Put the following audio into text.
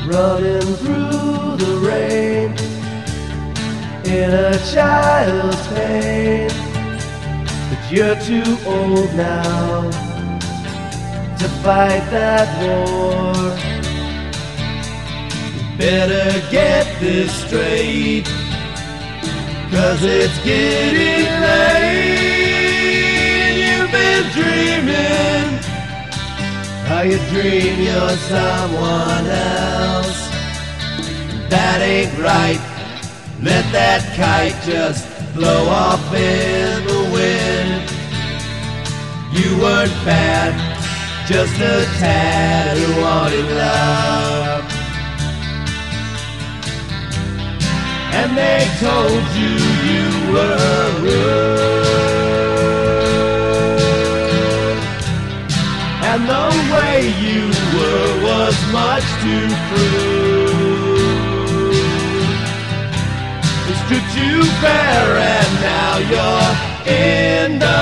running through the rain in a child's pain. But you're too old now to fight that war. You better get this straight, 'cause it's getting late. You've been dreaming how you dream you're someone else. That ain't right. Let that kite just blow off in the wind. You weren't bad, just a tad who wanted love. And they told you you were rude, and the way you were was much too cruel. It's stripped you bare and now you're in the